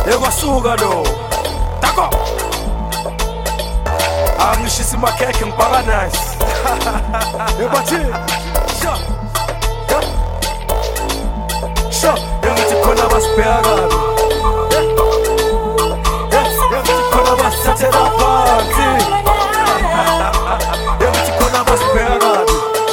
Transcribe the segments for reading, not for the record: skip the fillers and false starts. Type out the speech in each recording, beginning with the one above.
ekwasuka lo tako angishisa makhekhe ngibhaka nice ebathi sho engithi khona basibheka kabi engithi khona basithathela phansi engithi khona basibheka kabi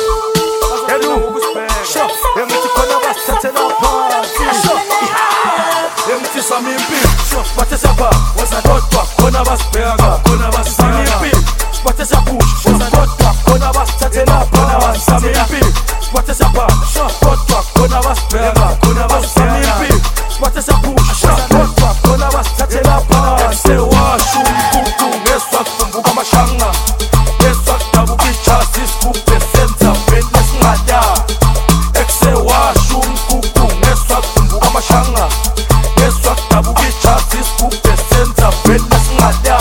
sho engithi khona basithathela phansi engithi sami impilo bathe sapha wasadodwa khona basibheka kabi khona basisami impilo bathe saphusha wasadodwa khona basithathela phansi sami impilo bathe sapha kodwa khona basibheka khona basisami impilo bathe saphusha wasadodwa khona basithathela phansi sewasho umkhukhu ngeswa kumbuka amashanga ngeswa dabuka ijasi isikubhe senza vele singada eksewasho umkhukhu ngeswa kumbuka amashanga ngeswa dabuka ijasi isikubhe senza vele singada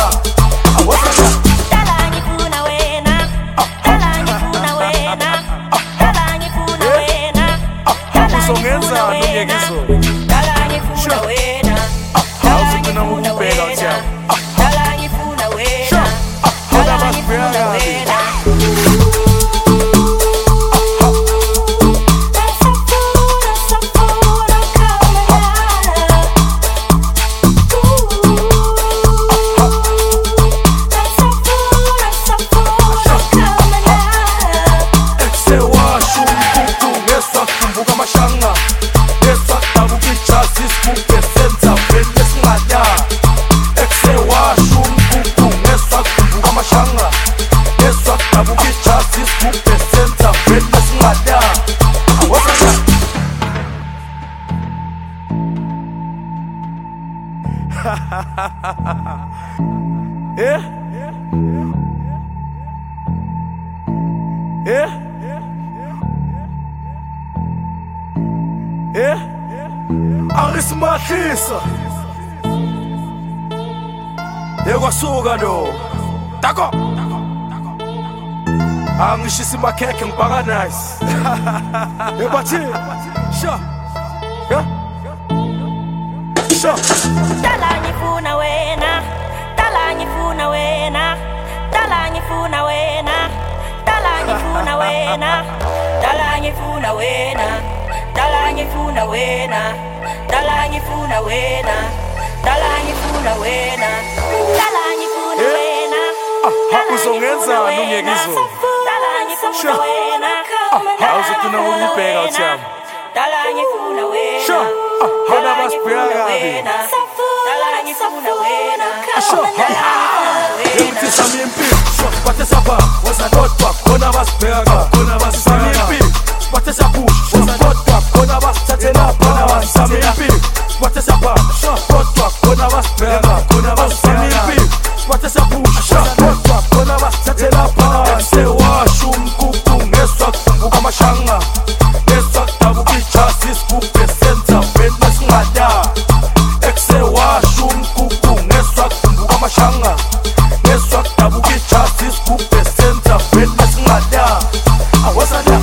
uzongenzani umyekiso awuzigcina ngokubheka uthiyami khona basibheka kabi Angisimahlisa ekwasuka lo tako angishisa makhekhe ngibhaka nice ebathi sha Dala ngifuna wena, dala ngifuna wena, dala ngifuna wena, dala ngifuna wena, dala ngifuna wena, dala ngifuna wena, dala ngifuna wena, dala ngifuna wena, dala ngifuna wena. Uzongenzani umyekiso Dala ngifuna wena, awuzigcina ngokubheka uthiyami dala ngifuna wena, khona basibheka kabi engithi sami impilo bathe sapha wasadodwa khona basibheka kabi khona basisami impilo bathe saphusha wasadodwa khona basithathela phansi sami impilo bathe sapha kodwa khona basibheka kabi khona basisami impilo bathe saphusha wasadodwa khona basithathela phansi sewasho umkhukhu ngeswa kumbuka amashanga ngeswa dabuka ijasi isikubhe senza vele singada eksewasho umkhukhu ngeswa kumbuka amashanga ngeswa dabuka ijasi isikubhe senza vele singada awasana